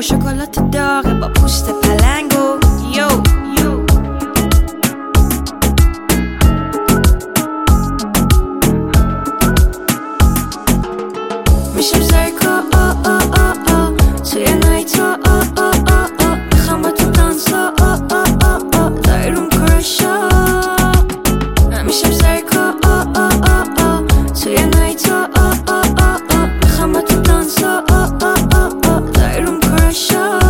شکلات داغه با پوست پلنگو یو میشیم سرکا توی نایتا میخوام با تو دانسا دایرون کرشا میشیم سرکا توی نایتا میخوام با تو دانسا دایرون کرشا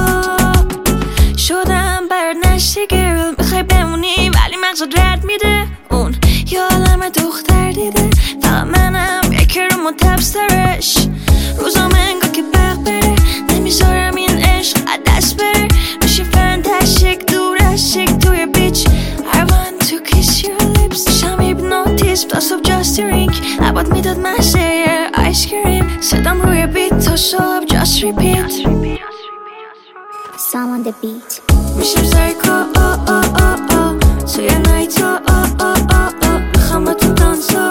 شدم برات نشتی گرل میخوای بمونی ولی مغزت رد میده اون یا عالم دختر دیده فقط منم یکی رو متبسترش روزام انگا که برق بره نمیذارم این عشق از دست بره میشه فانتاستیک دور از شک توی بیچ I want to kiss your lips شم هیپنوتیزم تا صبح just a drink لبات میداد مسیر آیس کریم صدام روی بیت تا صبح just repeat Some on the beat میشیم سرکا توی نایتا میخوام با تو دانسا